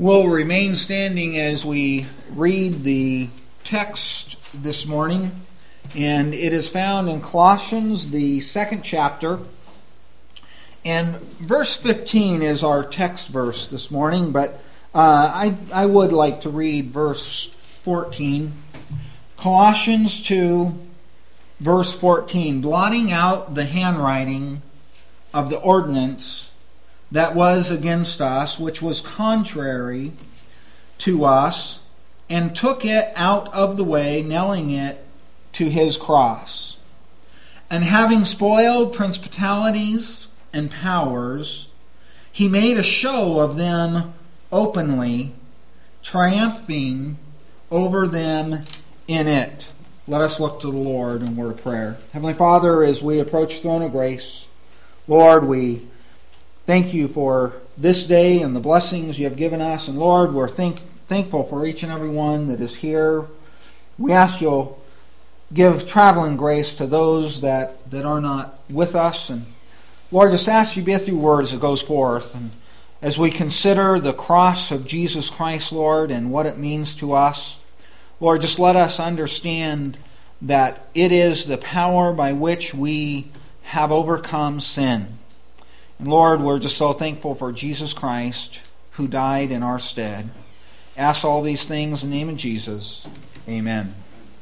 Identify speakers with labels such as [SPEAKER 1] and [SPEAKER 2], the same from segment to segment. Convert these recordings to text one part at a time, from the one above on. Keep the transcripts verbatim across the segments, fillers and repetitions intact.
[SPEAKER 1] We'll remain standing as we read the text this morning, and it is found in Colossians, the second chapter, and verse fifteen is our text verse this morning, but uh, I, I would like to read verse fourteen. Colossians two, verse fourteen, blotting out the handwriting of the ordinance that was against us, which was contrary to us, and took it out of the way, nailing it to his cross. And having spoiled principalities and powers, he made a show of them openly, triumphing over them in it. Let us look to the Lord in word of prayer. Heavenly Father, as we approach the throne of grace, Lord, we thank you for this day and the blessings you have given us. And Lord, we're thank, thankful for each and every one that is here. We ask you'll give traveling grace to those that, that are not with us. And Lord, just ask you be with your words that goes forth. And as we consider the cross of Jesus Christ, Lord, and what it means to us, Lord, just let us understand that it is the power by which we have overcome sin. And Lord, we're just so thankful for Jesus Christ who died in our stead. Ask all these things in the name of Jesus. Amen.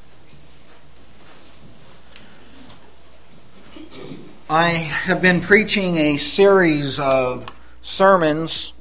[SPEAKER 1] I have been preaching a series of sermons,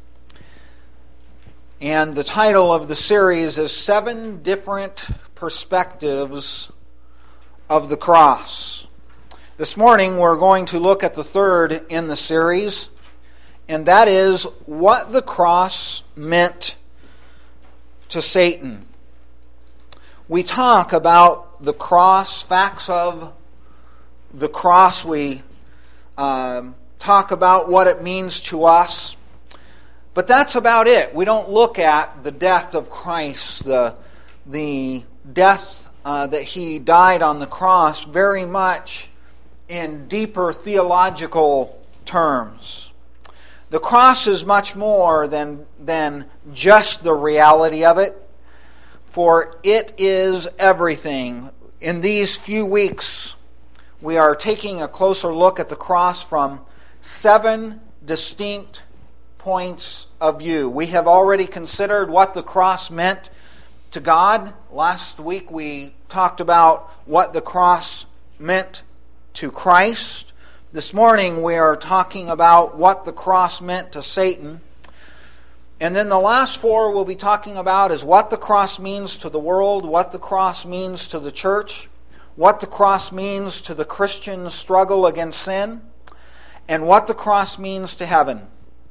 [SPEAKER 1] and the title of the series is Seven Different Perspectives of the Cross. This morning we're going to look at the third in the series, and that is what the cross meant to Satan. We talk about the cross, facts of the cross. We um, talk about what it means to us, but that's about it. We don't look at the death of Christ, the, the death uh, that He died on the cross very much in deeper theological terms. The cross is much more than, than just the reality of it, for it is everything. In these few weeks, we are taking a closer look at the cross from seven distinct points of view. We have already considered what the cross meant to God. Last week we talked about what the cross meant to Christ. This morning we are talking about what the cross meant to Satan. And then the last four we'll be talking about is what the cross means to the world, what the cross means to the church, what the cross means to the Christian struggle against sin, and what the cross means to heaven.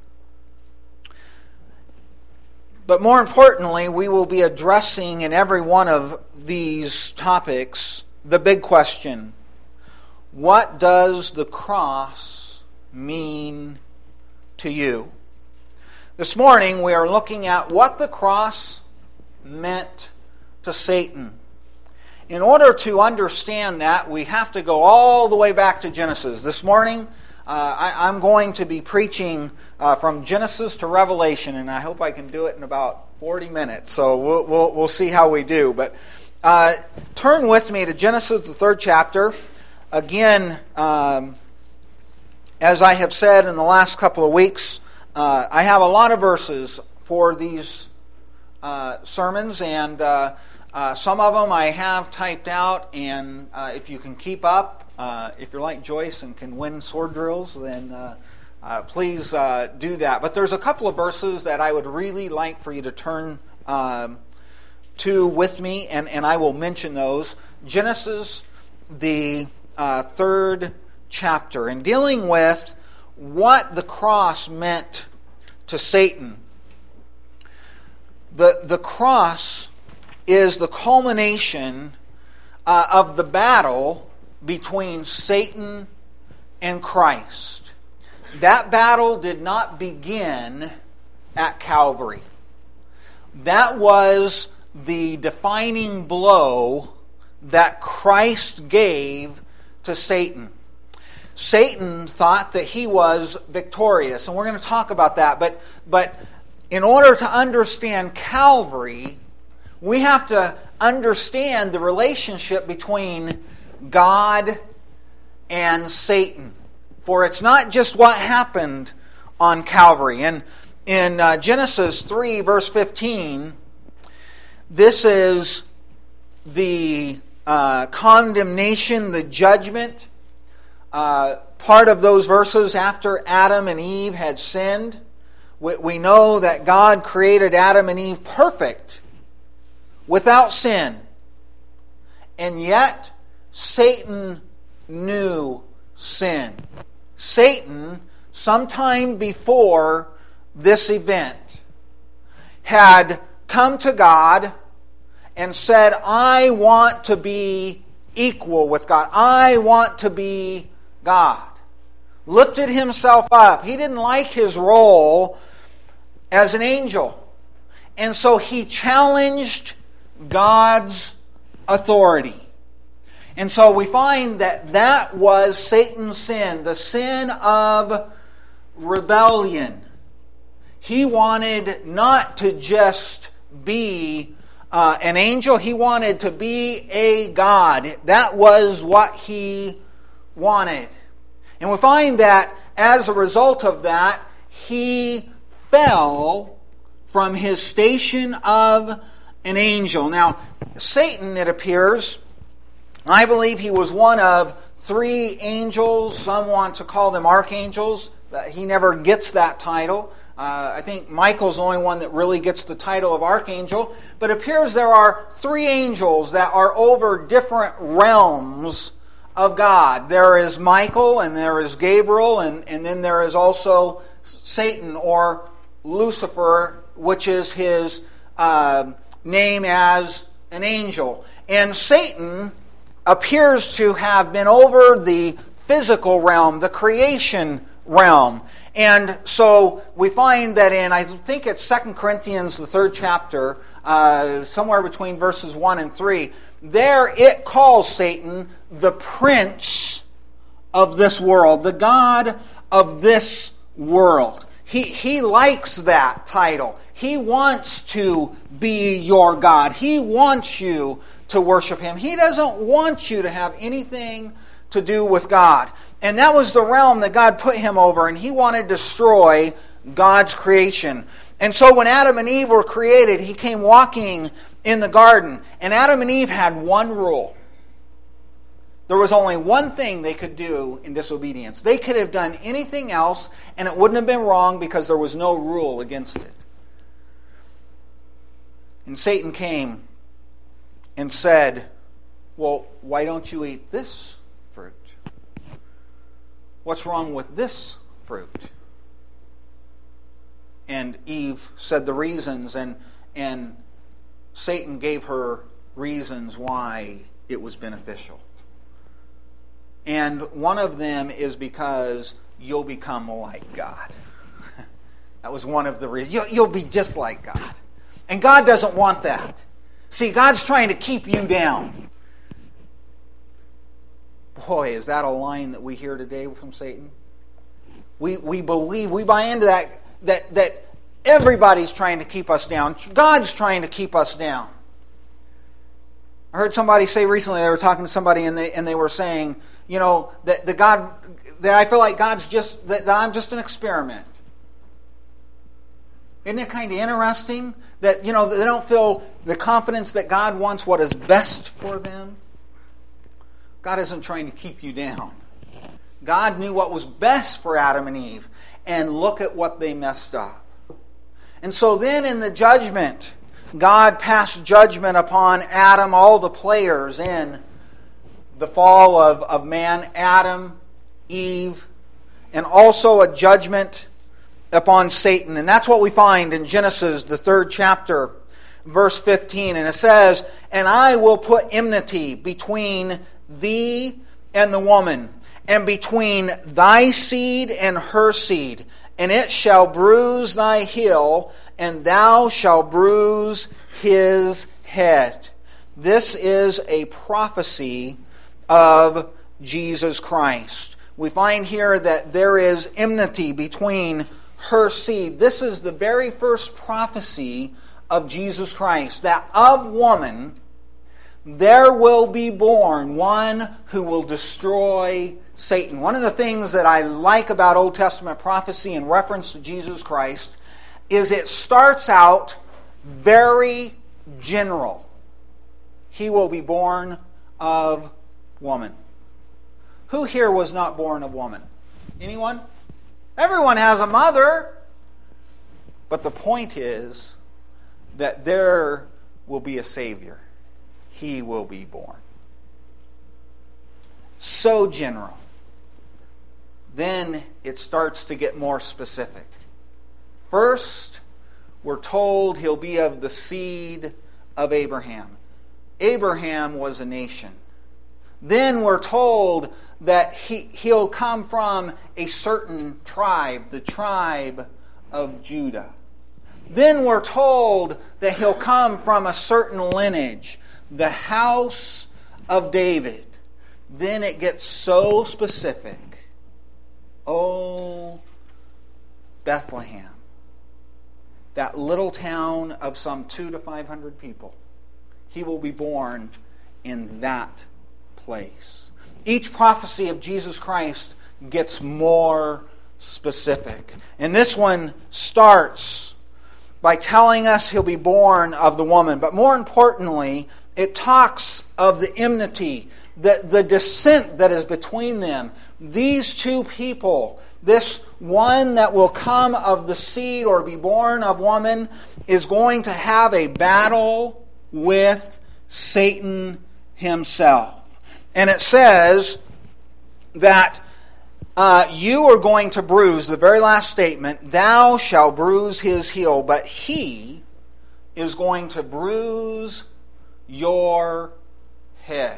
[SPEAKER 1] But more importantly, we will be addressing in every one of these topics the big question: what does the cross mean to you? This morning we are looking at what the cross meant to Satan. In order to understand that, we have to go all the way back to Genesis. This morning uh, I, I'm going to be preaching uh, from Genesis to Revelation, and I hope I can do it in about forty minutes. So we'll, we'll, we'll see how we do. But uh, turn with me to Genesis, the third chapter. Again, um, as I have said in the last couple of weeks, uh, I have a lot of verses for these uh, sermons, and uh, uh, some of them I have typed out, and uh, if you can keep up, uh, if you're like Joyce and can win sword drills, then uh, uh, please uh, do that. But there's a couple of verses that I would really like for you to turn um, to with me, and, and I will mention those. Genesis, the Uh, third chapter, in dealing with what the cross meant to Satan. The, the cross is the culmination uh, of the battle between Satan and Christ. That battle did not begin at Calvary. That was the defining blow that Christ gave to Satan. Satan thought that he was victorious, and we're going to talk about that, but but in order to understand Calvary, we have to understand the relationship between God and Satan. For it's not just what happened on Calvary. And in uh, Genesis three, verse fifteen, this is the uh, condemnation, the judgment. Uh, part of those verses after Adam and Eve had sinned. We, we know that God created Adam and Eve perfect, without sin. And yet, Satan knew sin. Satan, sometime before this event, had come to God and said, I want to be equal with God. I want to be God. Lifted himself up. He didn't like his role as an angel. And so he challenged God's authority. And so we find that that was Satan's sin, the sin of rebellion. He wanted not to just be uh, an angel, he wanted to be a God. That was what he wanted. And we find that as a result of that, he fell from his station of an angel. Now, Satan, it appears, I believe he was one of three angels. Some want to call them archangels. He never gets that title. Uh, I think Michael's the only one that really gets the title of archangel. But it appears there are three angels that are over different realms of God. There is Michael, and there is Gabriel, and, and then there is also Satan, or Lucifer, which is his uh, name as an angel. And Satan appears to have been over the physical realm, the creation realm. And so we find that in, I think it's Second Corinthians, the third chapter, uh, somewhere between verses one and three, there it calls Satan the prince of this world, the god of this world. He, he likes that title. He wants to be your God. He wants you to worship him. He doesn't want you to have anything to do with God. And that was the realm that God put him over, and he wanted to destroy God's creation. And so when Adam and Eve were created, he came walking in the garden, and Adam and Eve had one rule. There was only one thing they could do in disobedience. They could have done anything else, and it wouldn't have been wrong because there was no rule against it. And Satan came and said, well, why don't you eat this fruit? What's wrong with this fruit? And Eve said the reasons, and, and Satan gave her reasons why it was beneficial. And one of them is because you'll become like God. That was one of the reasons. You'll, you'll be just like God. And God doesn't want that. See, God's trying to keep you down. Boy, is that a line that we hear today from Satan? We we believe, we buy into that, that, that everybody's trying to keep us down. God's trying to keep us down. I heard somebody say recently, they were talking to somebody and they and they were saying, you know, that the God that I feel like God's just that, that I'm just an experiment. Isn't it kind of interesting that, you know, they don't feel the confidence that God wants what is best for them? God isn't trying to keep you down. God knew what was best for Adam and Eve, and look at what they messed up. And so then in the judgment, God passed judgment upon Adam, all the players in the fall of, of man, Adam, Eve, and also a judgment upon Satan. And that's what we find in Genesis, the third chapter, verse fifteen. And it says, and I will put enmity between thee and the woman, and between thy seed and her seed, and it shall bruise thy heel, and thou shalt bruise his head. This is a prophecy of Jesus Christ. We find here that there is enmity between her seed. This is the very first prophecy of Jesus Christ, that of woman there will be born one who will destroy Satan. One of the things that I like about Old Testament prophecy in reference to Jesus Christ is it starts out very general. He will be born of woman. Who here was not born of woman? Anyone? Everyone has a mother. But the point is that there will be a Savior. He will be born. So general. Then it starts to get more specific. First, we're told he'll be of the seed of Abraham. Abraham was a nation. Then we're told that he, he'll come from a certain tribe, the tribe of Judah. Then we're told that he'll come from a certain lineage, the house of David. Then it gets so specific. Oh, Bethlehem, that little town of some two to five hundred people. He will be born in that place. Each prophecy of Jesus Christ gets more specific. And this one starts by telling us he'll be born of the woman. But more importantly, it talks of the enmity, the, the descent that is between them. These two people, this one that will come of the seed or be born of woman, is going to have a battle with Satan himself. And it says that uh, you are going to bruise, the very last statement, thou shalt bruise his heel, but he is going to bruise your head.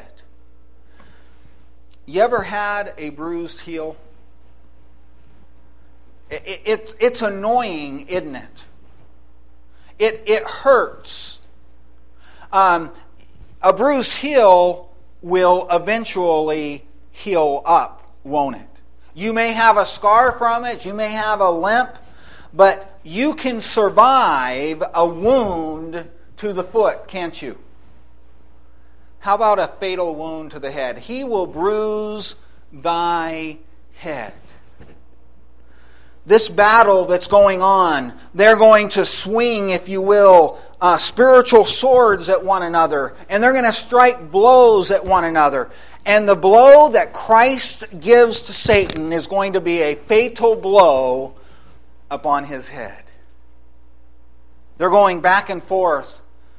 [SPEAKER 1] You ever had a bruised heel? It, it, it, it's annoying, isn't it? It, it hurts. Um, a bruised heel will eventually heal up, won't it? You may have a scar from it, you may have a limp, but you can survive a wound to the foot, can't you? How about a fatal wound to the head? He will bruise thy head. This battle that's going on, they're going to swing, if you will, uh, spiritual swords at one another, and they're going to strike blows at one another. And the blow that Christ gives to Satan is going to be a fatal blow upon his head. They're going back and forth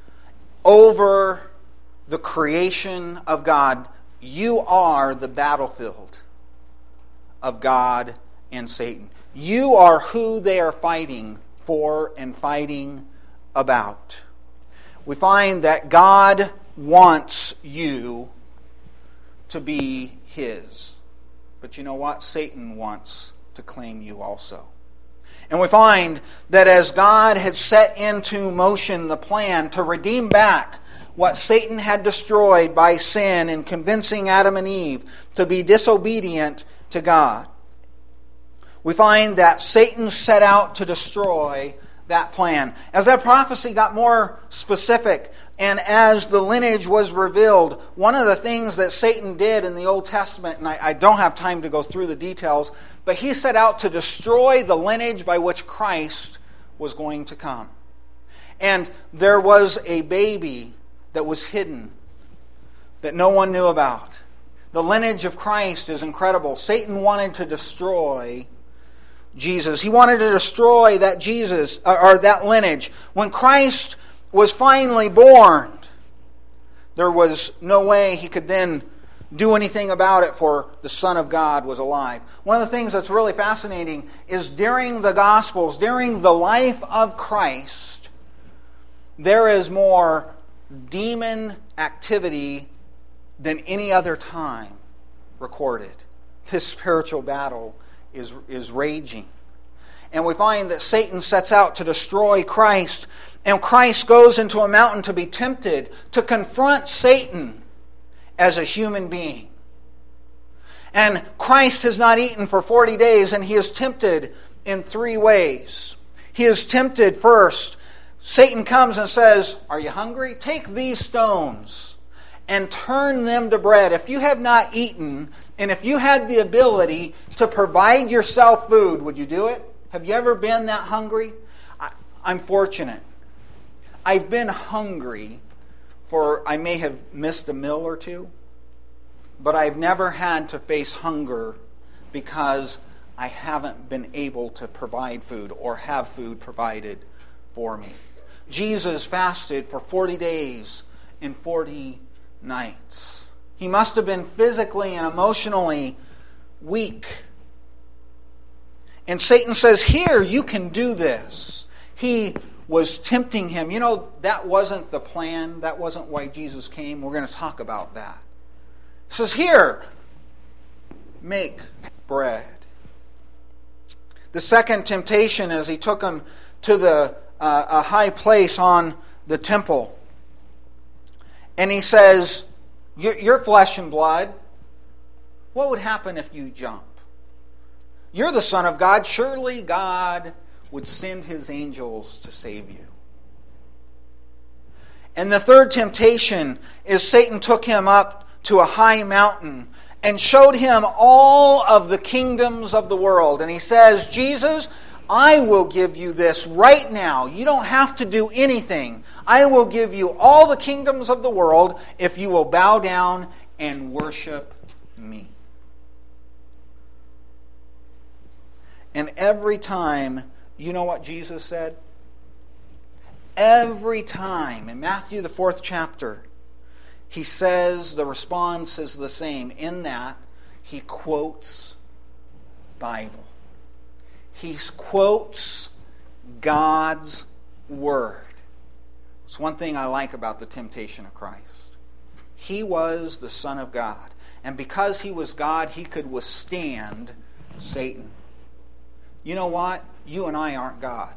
[SPEAKER 1] over the creation of God. You are the battlefield of God and Satan. You are who they are fighting for and fighting about. We find that God wants you to be His. But you know what? Satan wants to claim you also. And we find that as God had set into motion the plan to redeem back what Satan had destroyed by sin in convincing Adam and Eve to be disobedient to God, we find that Satan set out to destroy that plan. As that prophecy got more specific, and as the lineage was revealed, one of the things that Satan did in the Old Testament, and I, I don't have time to go through the details, but he set out to destroy the lineage by which Christ was going to come. And there was a baby that was hidden, that no one knew about. The lineage of Christ is incredible. Satan wanted to destroy Jesus. He wanted to destroy that Jesus, or that lineage. When Christ was finally born, there was no way he could then do anything about it, for the Son of God was alive. One of the things that's really fascinating is during the Gospels, during the life of Christ, there is more demon activity than any other time recorded. This spiritual battle is, is raging. And we find that Satan sets out to destroy Christ, and Christ goes into a mountain to be tempted, to confront Satan as a human being. And Christ has not eaten for forty days, and he is tempted in three ways. He is tempted first. Satan comes and says, "Are you hungry? Take these stones and turn them to bread." If you have not eaten, and if you had the ability to provide yourself food, would you do it? Have you ever been that hungry? I, I'm fortunate. I've been hungry for, I may have missed a meal or two, but I've never had to face hunger because I haven't been able to provide food or have food provided for me. Jesus fasted for forty days and forty nights. He must have been physically and emotionally weak. And Satan says, "Here, you can do this." He was tempting him. You know, that wasn't the plan. That wasn't why Jesus came. We're going to talk about that. He says, "Here, make bread." The second temptation is he took him to the uh, a high place on the temple. And he says, "You're flesh and blood. What would happen if you jump? You're the Son of God. Surely God would send His angels to save you." And the third temptation is Satan took him up to a high mountain and showed him all of the kingdoms of the world. And he says, "Jesus, I will give you this right now. You don't have to do anything. I will give you all the kingdoms of the world if you will bow down and worship me." And every time, you know what Jesus said? Every time, in Matthew the fourth chapter, he says the response is the same, in that he quotes Bible. He quotes God's Word. It's one thing I like about the temptation of Christ. He was the Son of God. And because He was God, He could withstand Satan. You know what? You and I aren't God.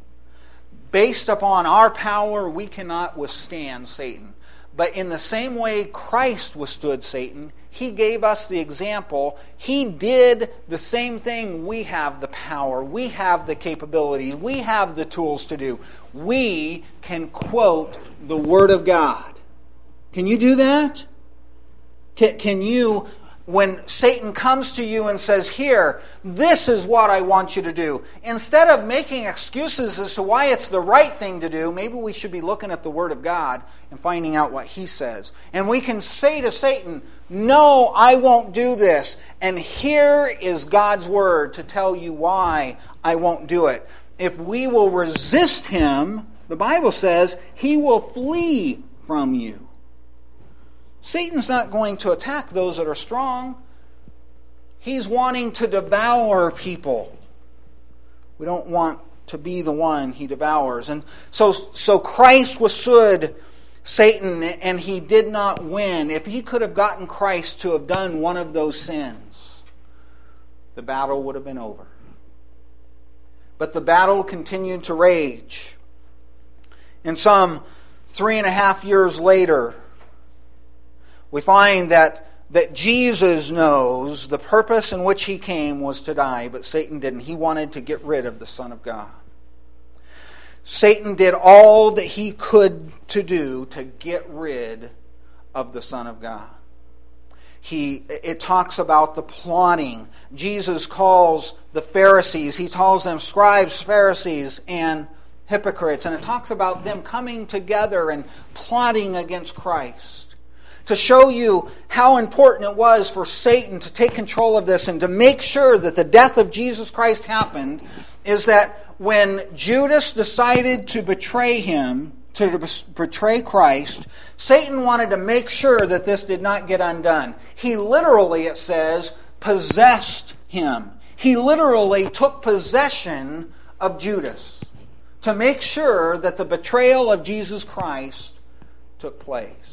[SPEAKER 1] Based upon our power, we cannot withstand Satan. But in the same way Christ withstood Satan, He gave us the example. He did the same thing. We have the power. We have the capabilities. We have the tools to do. We can quote the Word of God. Can you do that? Can, can you, when Satan comes to you and says, "Here, this is what I want you to do," instead of making excuses as to why it's the right thing to do, maybe we should be looking at the Word of God and finding out what He says. And we can say to Satan, "No, I won't do this. And here is God's Word to tell you why I won't do it." If we will resist him, the Bible says, he will flee from you. Satan's not going to attack those that are strong. He's wanting to devour people. We don't want to be the one he devours. And so, so Christ withstood Satan, and he did not win. If he could have gotten Christ to have done one of those sins, the battle would have been over. But the battle continued to rage. And some three and a half years later, we find that, that Jesus knows the purpose in which he came was to die, but Satan didn't. He wanted to get rid of the Son of God. Satan did all that he could to do to get rid of the Son of God. He, it talks about the plotting. Jesus calls the Pharisees, he calls them scribes, Pharisees, and hypocrites. And it talks about them coming together and plotting against Christ. To show you how important it was for Satan to take control of this and to make sure that the death of Jesus Christ happened, is that when Judas decided to betray him, to betray Christ, Satan wanted to make sure that this did not get undone. He literally, it says, possessed him. He literally took possession of Judas to make sure that the betrayal of Jesus Christ took place.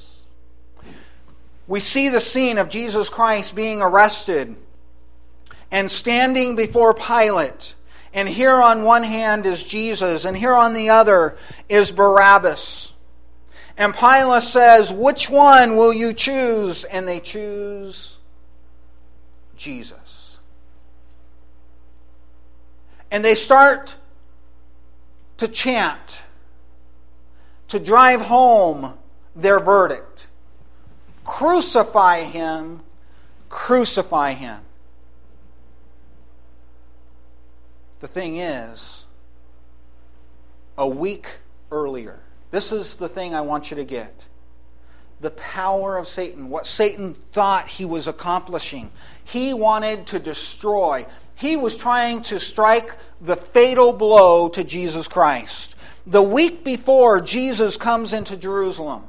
[SPEAKER 1] We see the scene of Jesus Christ being arrested and standing before Pilate. And here on one hand is Jesus, and here on the other is Barabbas. And Pilate says, "Which one will you choose?" And they choose Jesus. And they start to chant, to drive home their verdict. Crucify him, crucify him. The thing is, a week earlier, this is the thing I want you to get. The power of Satan, what Satan thought he was accomplishing. He wanted to destroy. He was trying to strike the fatal blow to Jesus Christ. The week before Jesus comes into Jerusalem,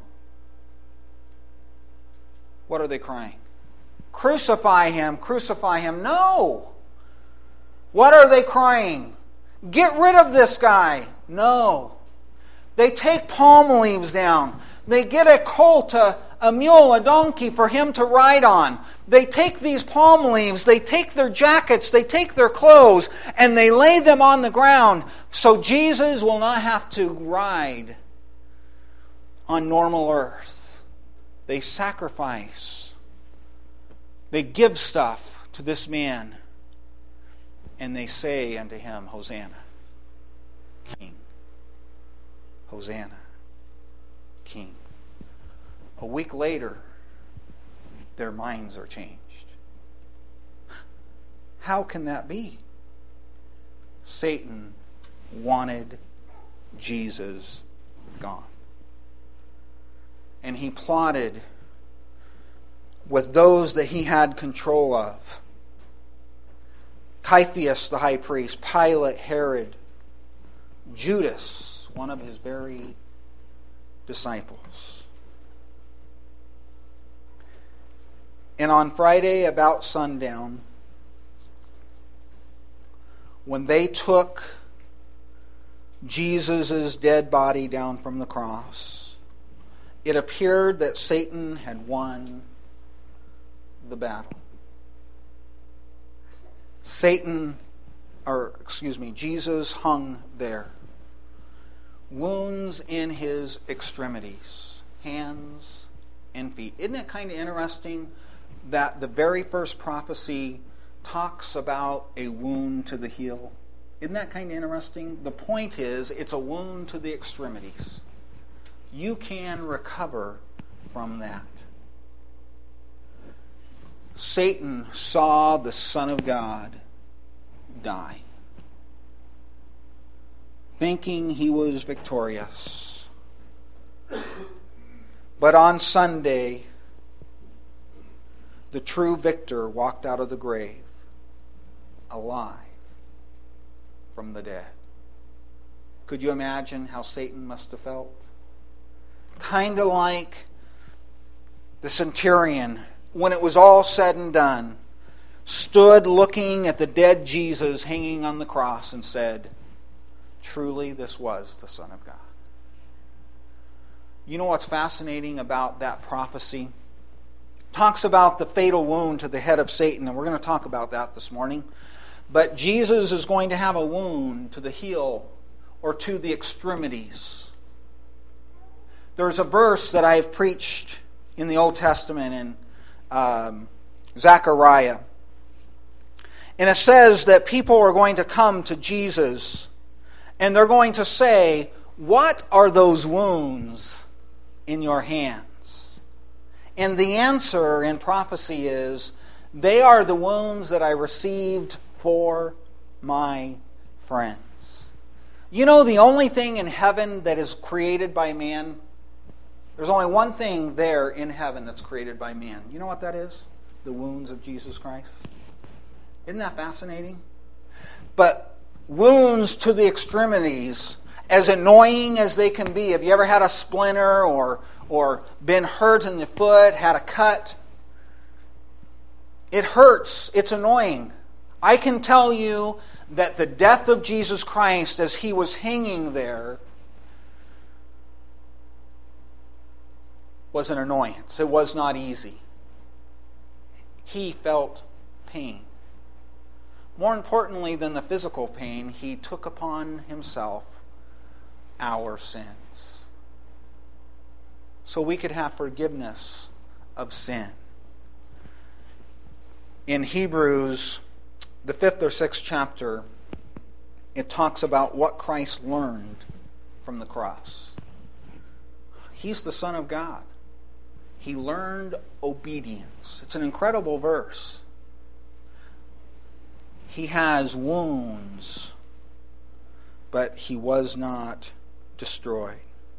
[SPEAKER 1] what are they crying? Crucify him, crucify him. No! What are they crying? Get rid of this guy. No. They take palm leaves down. They get a colt, a, a mule, a donkey for him to ride on. They take these palm leaves, they take their jackets, they take their clothes, and they lay them on the ground so Jesus will not have to ride on normal earth. They sacrifice. They give stuff to this man. And they say unto him, Hosanna, King. Hosanna, King. A week later, their minds are changed. How can that be? Satan wanted Jesus gone. And he plotted with those that he had control of. Caiaphas, the high priest, Pilate, Herod, Judas, one of his very disciples. And on Friday, about sundown, when they took Jesus' dead body down from the cross, it appeared that Satan had won the battle. Satan, or excuse me, Jesus hung there. Wounds in his extremities, hands and feet. Isn't it kind of interesting that the very first prophecy talks about a wound to the heel? Isn't that kind of interesting? The point is, it's a wound to the extremities. You can recover from that. Satan saw the Son of God die, thinking he was victorious. But on Sunday, the true victor walked out of the grave, alive from the dead. Could you imagine how Satan must have felt? Kind of like the centurion, when it was all said and done, stood looking at the dead Jesus hanging on the cross and said, truly this was the Son of God. You know what's fascinating about that prophecy? It talks about the fatal wound to the head of Satan, and we're going to talk about that this morning. But Jesus is going to have a wound to the heel or to the extremities. There's a verse that I've preached in the Old Testament in um, Zechariah. And it says that people are going to come to Jesus and they're going to say, what are those wounds in your hands? And the answer in prophecy is, they are the wounds that I received for my friends. You know, the only thing in heaven that is created by man, there's only one thing there in heaven that's created by man. You know what that is? The wounds of Jesus Christ. Isn't that fascinating? But wounds to the extremities, as annoying as they can be. Have you ever had a splinter or, or been hurt in the foot, had a cut? It hurts. It's annoying. I can tell you that the death of Jesus Christ as he was hanging there was an annoyance. It was not easy. He felt pain. More importantly than the physical pain, he took upon himself our sins, so we could have forgiveness of sin. In Hebrews, the fifth or sixth chapter, it talks about what Christ learned from the cross. He's the Son of God. He learned obedience. It's an incredible verse. He has wounds, but he was not destroyed.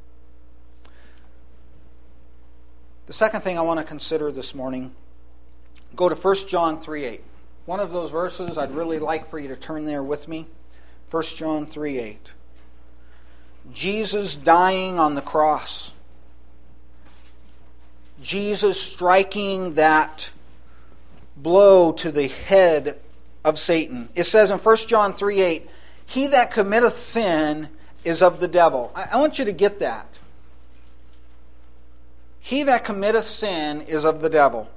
[SPEAKER 1] The second thing I want to consider this morning, go to First John three eight. One of those verses I'd really like for you to turn there with me. First John three eight. Jesus dying on the cross. Jesus striking that blow to the head of Satan. It says in First John three eight, he that committeth sin is of the devil. I, I want you to get that. He that committeth sin is of the devil.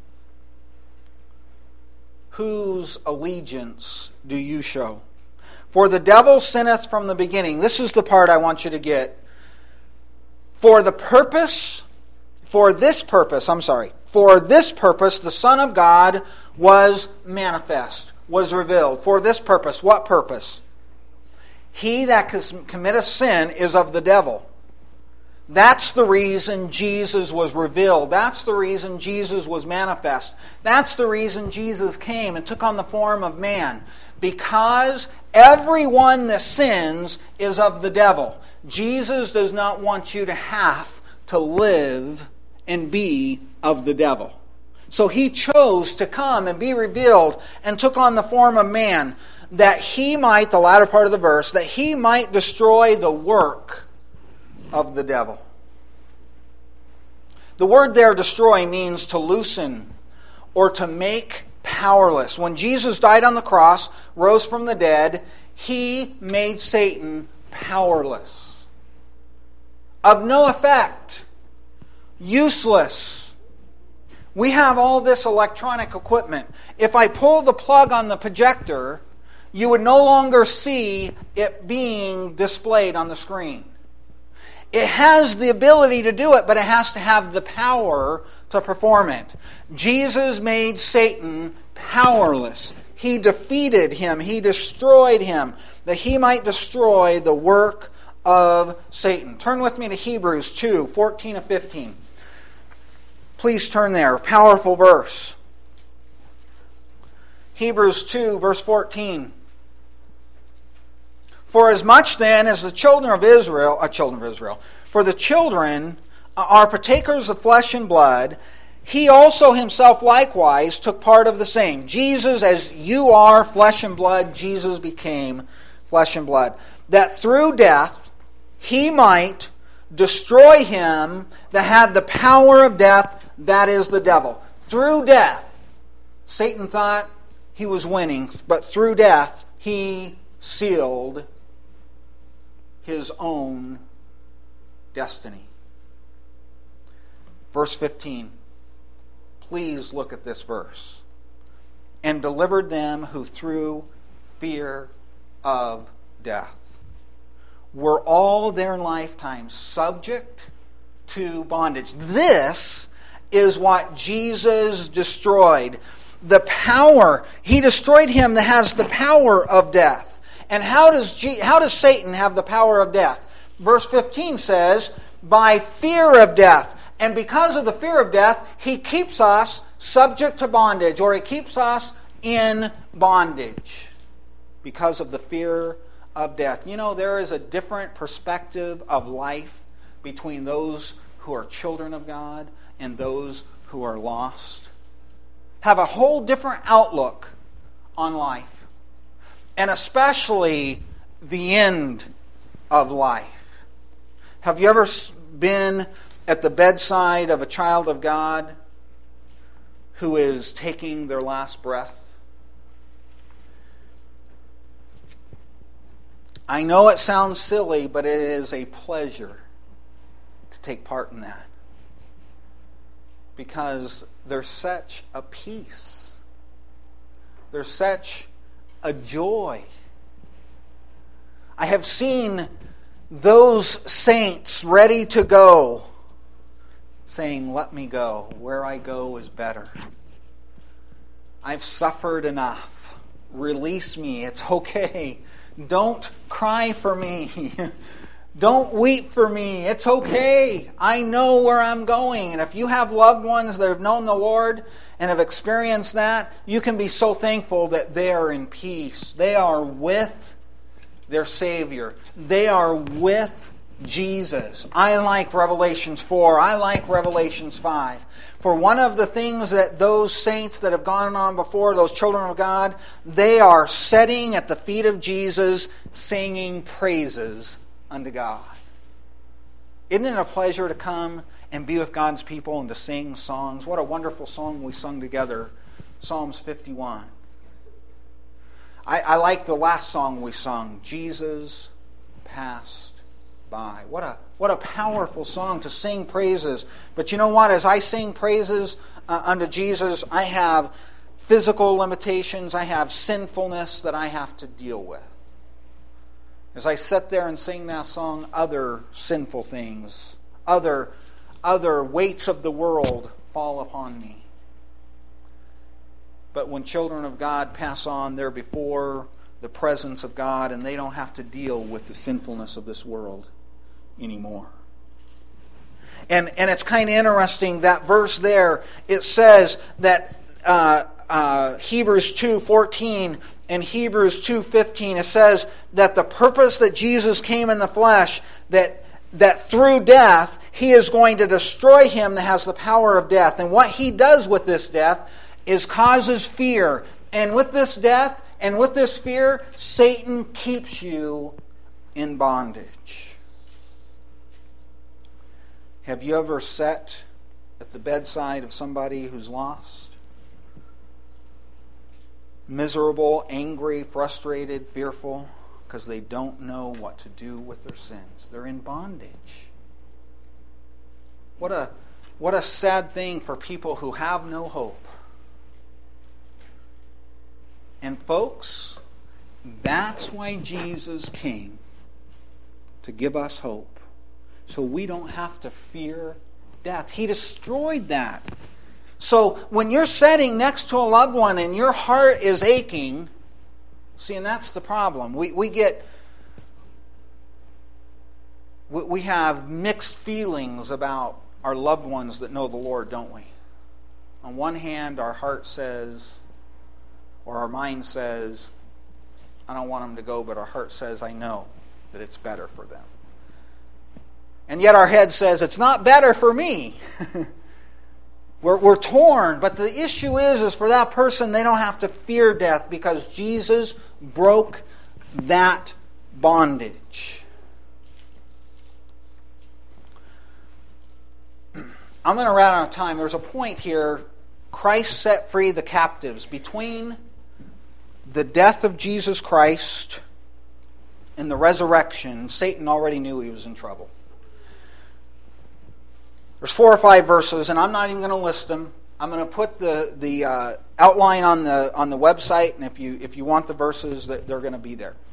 [SPEAKER 1] Whose allegiance do you show? For the devil sinneth from the beginning. This is the part I want you to get. For the purpose, for this purpose, I'm sorry, for this purpose the Son of God was manifest, was revealed. For this purpose, what purpose? He that committeth sin is of the devil. That's the reason Jesus was revealed. That's the reason Jesus was manifest. That's the reason Jesus came and took on the form of man. Because everyone that sins is of the devil. Jesus does not want you to have to live and be of the devil. So he chose to come and be revealed and took on the form of man that he might, the latter part of the verse, that he might destroy the work of the devil. The word there, destroy, means to loosen or to make powerless. When Jesus died on the cross, rose from the dead, he made Satan powerless. Of no effect. Useless. We have all this electronic equipment. If I pull the plug on the projector, you would no longer see it being displayed on the screen. It has the ability to do it, but it has to have the power to perform it. Jesus made Satan powerless. He defeated him. He destroyed him, that he might destroy the work of Satan. Turn with me to Hebrews two, fourteen and fifteen. Please turn there. Powerful verse. Hebrews two, verse fourteen. For as much then as the children of Israel, uh, children of Israel, for the children are partakers of flesh and blood, he also himself likewise took part of the same. Jesus, as you are flesh and blood, Jesus became flesh and blood. That through death he might destroy him that had the power of death, that is the devil. Through death, Satan thought he was winning, but through death he sealed his own destiny. Verse fifteen. Please look at this verse. And delivered them who through fear of death were all their lifetime subject to bondage. This is what Jesus destroyed. The power, he destroyed him that has the power of death. And how does G, how does Satan have the power of death? Verse fifteen says, by fear of death. And because of the fear of death, he keeps us subject to bondage, or he keeps us in bondage because of the fear of death. You know, there is a different perspective of life between those who are children of God and those who are lost. Have a whole different outlook on life. And especially the end of life. Have you ever been at the bedside of a child of God who is taking their last breath? I know it sounds silly, but it is a pleasure to take part in that. Because there's such a peace. There's such a joy. I have seen those saints ready to go, saying, let me go. Where I go is better. I've suffered enough. Release me. It's okay Don't cry for me. Don't weep for me. It's okay. I know where I'm going. And if you have loved ones that have known the Lord and have experienced that, you can be so thankful that they are in peace. They are with their Savior. They are with Jesus. I like Revelations four. I like Revelations five. For one of the things that those saints that have gone on before, those children of God, they are sitting at the feet of Jesus singing praises unto God. Isn't it a pleasure to come and be with God's people and to sing songs? What a wonderful song we sung together, Psalms fifty-one. I, I like the last song we sung, Jesus Passed By. What a what a powerful song to sing praises. But you know what? As I sing praises uh, unto Jesus, I have physical limitations. I have sinfulness that I have to deal with. As I sit there and sing that song, other sinful things, other, other weights of the world fall upon me. But when children of God pass on, they're before the presence of God, and they don't have to deal with the sinfulness of this world anymore. And, and it's kind of interesting, that verse there, it says that uh, uh, Hebrews two fourteen and Hebrews two fifteen, it says that the purpose that Jesus came in the flesh, that, that through death, He is going to destroy him that has the power of death. And what He does with this death is causes fear. And with this death and with this fear, Satan keeps you in bondage. Have you ever sat at the bedside of somebody who's lost? Miserable, angry, frustrated, fearful, because they don't know what to do with their sins. They're in bondage. What a, what a sad thing for people who have no hope. And folks, that's why Jesus came, to give us hope, so we don't have to fear death. He destroyed that. So when you're sitting next to a loved one and your heart is aching, see, and that's the problem. We we get we, we have mixed feelings about our loved ones that know the Lord, don't we? On one hand, our heart says, or our mind says, I don't want them to go, but our heart says, I know that it's better for them. And yet our head says, it's not better for me. We're, we're torn, but the issue is, is for that person, they don't have to fear death because Jesus broke that bondage. I'm going to run out of time. There's a point here. Christ set free the captives. Between the death of Jesus Christ and the resurrection, Satan already knew he was in trouble. There's four or five verses, and I'm not even going to list them. I'm going to put the the uh, outline on the on the website, and if you if you want the verses, that they're going to be there.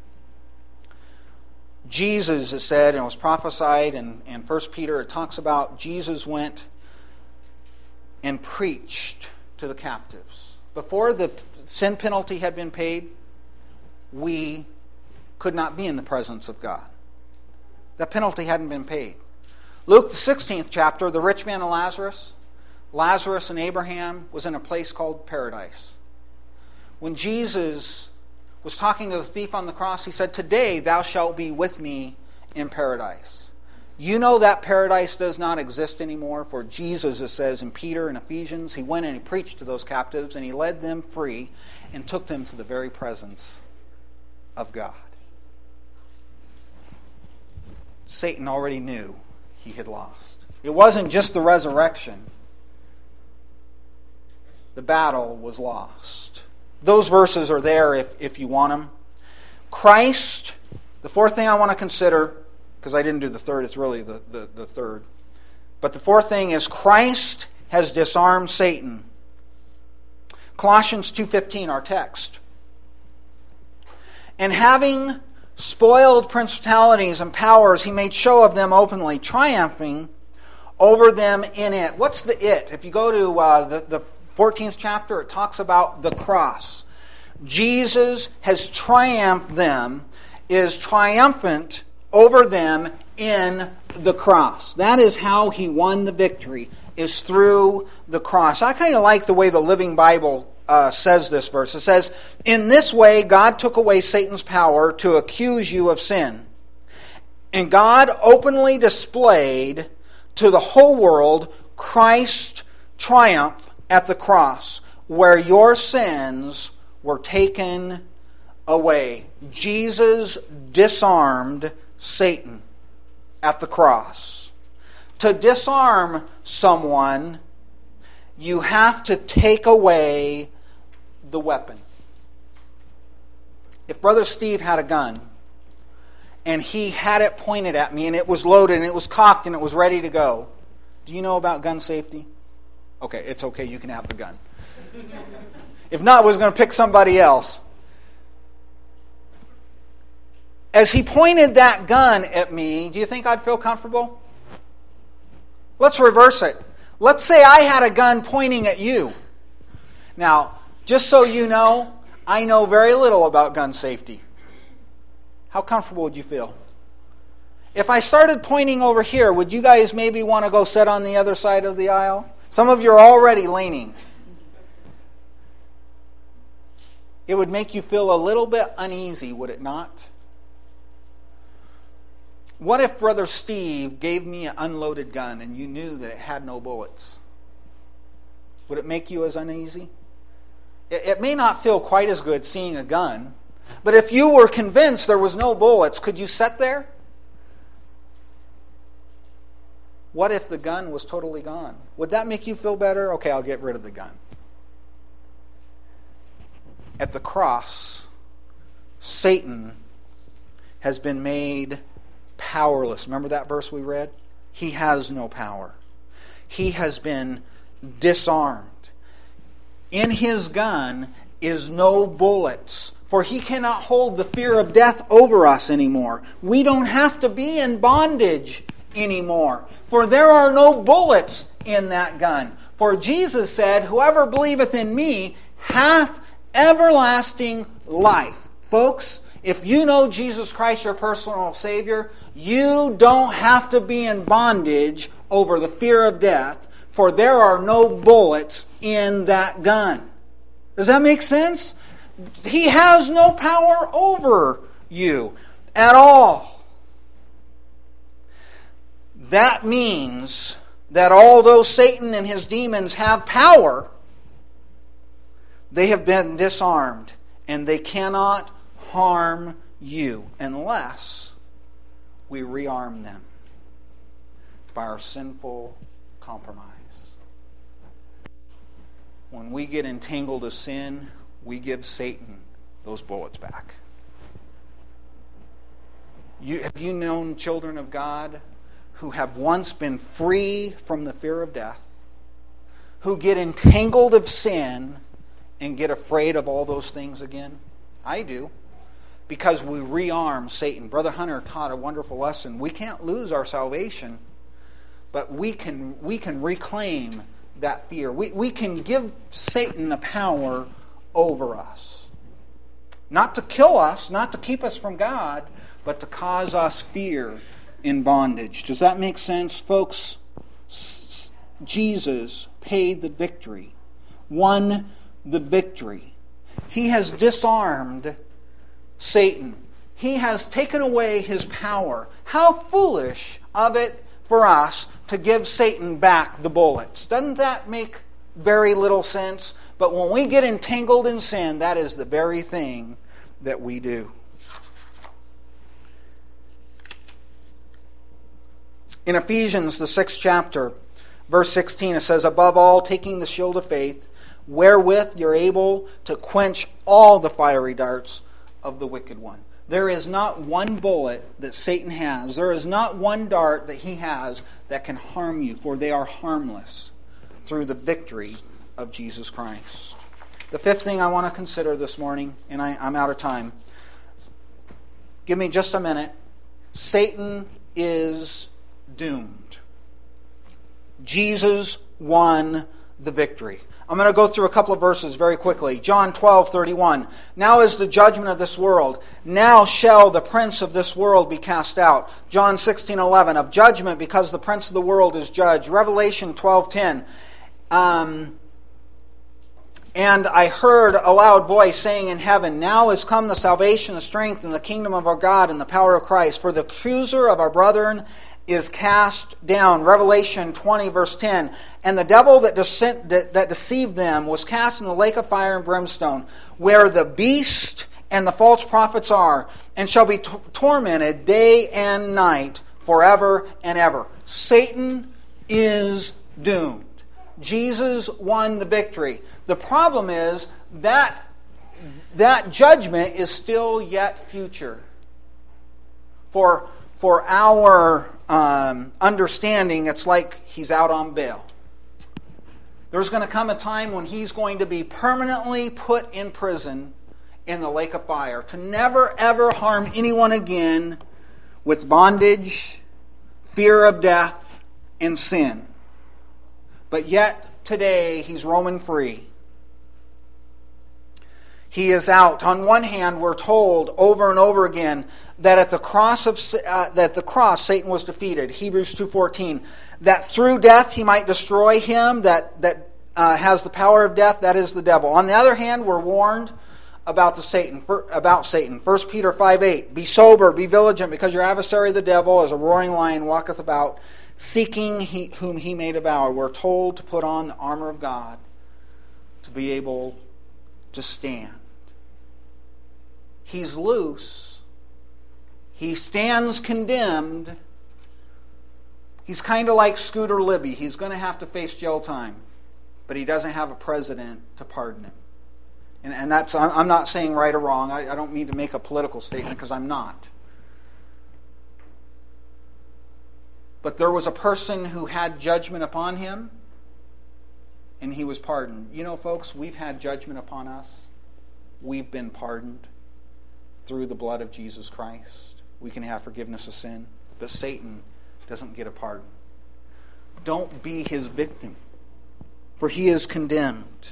[SPEAKER 1] Jesus is said, and it was prophesied, and in First Peter it talks about Jesus went and preached to the captives. Before the sin penalty had been paid, we could not be in the presence of God. That penalty hadn't been paid. Luke, the sixteenth chapter, the rich man and Lazarus. Lazarus and Abraham was in a place called paradise. When Jesus was talking to the thief on the cross, he said, today thou shalt be with me in paradise. You know that paradise does not exist anymore, for Jesus, it says in Peter and Ephesians, he went and he preached to those captives and he led them free and took them to the very presence of God. Satan already knew he had lost. It wasn't just the resurrection. The battle was lost. Those verses are there if, if you want them. Christ, the fourth thing I want to consider, because I didn't do the third, it's really the, the, the third. But the fourth thing is Christ has disarmed Satan. Colossians two fifteen, our text. And having spoiled principalities and powers, he made show of them openly, triumphing over them in it. What's the it? If you go to uh, the, the fourteenth chapter, it talks about the cross. Jesus has triumphed them, is triumphant over them in the cross. That is how he won the victory, is through the cross. I kind of like the way the Living Bible uh, says this verse. It says, "In this way God took away Satan's power to accuse you of sin. And God openly displayed to the whole world Christ's triumph at the cross, where your sins were taken away." Jesus disarmed Satan at the cross. To disarm someone, you have to take away the weapon. If Brother Steve had a gun, and he had it pointed at me, and it was loaded, and it was cocked, and it was ready to go, do you know about gun safety? Okay, it's okay, you can have the gun. If not, we're going to pick somebody else. As he pointed that gun at me, do you think I'd feel comfortable? Let's reverse it. Let's say I had a gun pointing at you. Now, just so you know, I know very little about gun safety. How comfortable would you feel? If I started pointing over here, would you guys maybe want to go sit on the other side of the aisle? Some of you are already leaning. It would make you feel a little bit uneasy, would it not? What if Brother Steve gave me an unloaded gun and you knew that it had no bullets? Would it make you as uneasy? It, it may not feel quite as good seeing a gun, but if you were convinced there was no bullets, could you sit there? What if the gun was totally gone? Would that make you feel better? Okay, I'll get rid of the gun. At the cross, Satan has been made powerless. Remember that verse we read? He has no power. He has been disarmed. In his gun is no bullets, for he cannot hold the fear of death over us anymore. We don't have to be in bondage anymore, for there are no bullets in that gun. For Jesus said, "Whoever believeth in me hath everlasting life." Folks, if you know Jesus Christ, your personal Savior, you don't have to be in bondage over the fear of death, for there are no bullets in that gun. Does that make sense? He has no power over you at all. That means that although Satan and his demons have power, they have been disarmed, and they cannot harm you unless we rearm them by our sinful compromise. When we get entangled with sin, we give Satan those bullets back. You, have you known children of God who have once been free from the fear of death, who get entangled of sin and get afraid of all those things again? I do. Because we rearm Satan. Brother Hunter taught a wonderful lesson. We can't lose our salvation, but we can we can reclaim that fear. We, we can give Satan the power over us. Not to kill us, not to keep us from God, but to cause us fear in bondage. Does that make sense, folks? Jesus paid the victory, won the victory. He has disarmed Satan. He has taken away his power. How foolish of it for us to give Satan back the bullets. Doesn't that make very little sense? But when we get entangled in sin, that is the very thing that we do. In Ephesians, the sixth chapter, verse sixteen, it says, "Above all, taking the shield of faith, wherewith you're able to quench all the fiery darts of the wicked one." There is not one bullet that Satan has. There is not one dart that he has that can harm you, for they are harmless through the victory of Jesus Christ. The fifth thing I want to consider this morning, and I, I'm out of time. Give me just a minute. Satan is doomed. Jesus won the victory. I'm going to go through a couple of verses very quickly. John twelve thirty-one. Now is the judgment of this world. Now shall the prince of this world be cast out. John sixteen eleven. Of judgment, because the prince of the world is judged. Revelation twelve ten. Um... And I heard a loud voice saying in heaven, Now is come the salvation, the strength, and the kingdom of our God, and the power of Christ. For the accuser of our brethren is cast down. Revelation twenty, verse ten. And the devil that, dece- that, that deceived them was cast in the lake of fire and brimstone, where the beast and the false prophets are, and shall be t- tormented day and night forever and ever. Satan is doomed. Jesus won the victory. The problem is that that judgment is still yet future. For, for our um, understanding, it's like he's out on bail. There's going to come a time when he's going to be permanently put in prison in the lake of fire to never ever harm anyone again with bondage, fear of death, and sin. But yet, today, he's roaming free. He is out. On one hand, we're told over and over again that at the cross of uh, that the cross Satan was defeated. Hebrews two fourteen. That through death he might destroy him that that uh, has the power of death. That is the devil. On the other hand, we're warned about the Satan for, about Satan. First Peter five eight. Be sober, be vigilant, because your adversary the devil, as a roaring lion, walketh about, seeking he, whom he may devour. We're told to put on the armor of God to be able to stand. He's loose. He stands condemned. He's kind of like Scooter Libby. He's going to have to face jail time, but he doesn't have a president to pardon him. And, and that's, I'm not saying right or wrong. I, I don't mean to make a political statement, because I'm not. But there was a person who had judgment upon him, and he was pardoned. You know, folks, we've had judgment upon us. We've been pardoned through the blood of Jesus Christ. We can have forgiveness of sin, but Satan doesn't get a pardon. Don't be his victim, for he is condemned.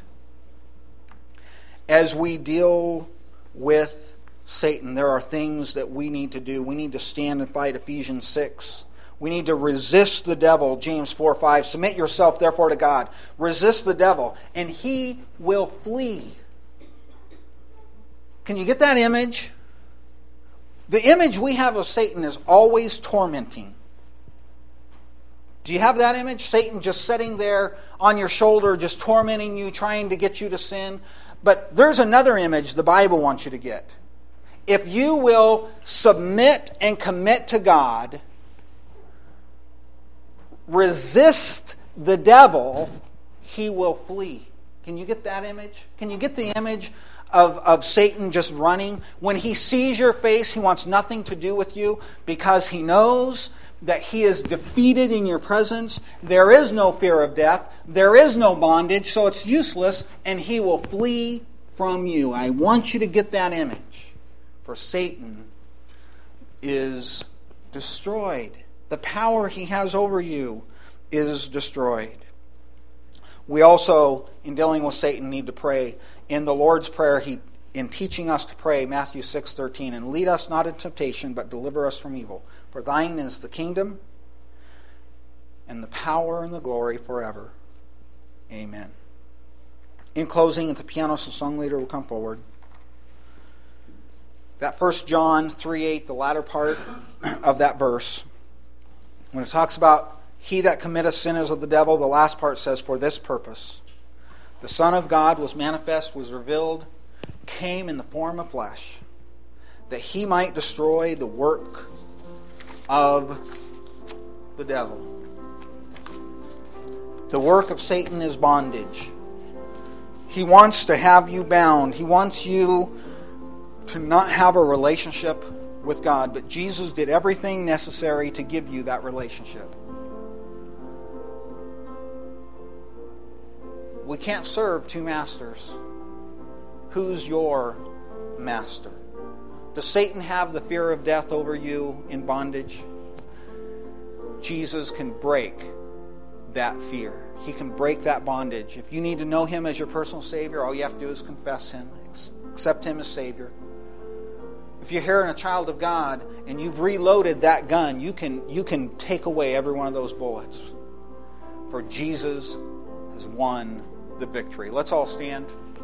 [SPEAKER 1] As we deal with Satan, there are things that we need to do. We need to stand and fight. Ephesians six. We need to resist the devil. James four five. Submit yourself therefore to God. Resist the devil, and he will flee. Can you get that image? The image we have of Satan is always tormenting. Do you have that image? Satan just sitting there on your shoulder, just tormenting you, trying to get you to sin. But there's another image the Bible wants you to get. If you will submit and commit to God, resist the devil, he will flee. Can you get that image? Can you get the image of, of Satan just running? When he sees your face, he wants nothing to do with you, because he knows that he is defeated in your presence. There is no fear of death. There is no bondage, so it's useless, and he will flee from you. I want you to get that image. For Satan is destroyed. The power he has over you is destroyed. We also, in dealing with Satan, need to pray. In the Lord's Prayer, he, in teaching us to pray, Matthew six thirteen, and lead us not into temptation, but deliver us from evil. For thine is the kingdom, and the power, and the glory forever. Amen. In closing, if the pianist and song leader will come forward. That First John three eight, the latter part of that verse, when it talks about he that committeth sin is of the devil, the last part says, for this purpose the Son of God was manifest, was revealed, came in the form of flesh, that he might destroy the work of the devil. The work of Satan is bondage. He wants to have you bound. He wants you to not have a relationship with God. But Jesus did everything necessary to give you that relationship. We can't serve two masters. Who's your master? Does Satan have the fear of death over you in bondage? Jesus can break that fear. He can break that bondage. If you need to know Him as your personal Savior, all you have to do is confess Him, accept Him as Savior. If you're here and a child of God and you've reloaded that gun, you can, you can take away every one of those bullets. For Jesus has won the victory. Let's all stand.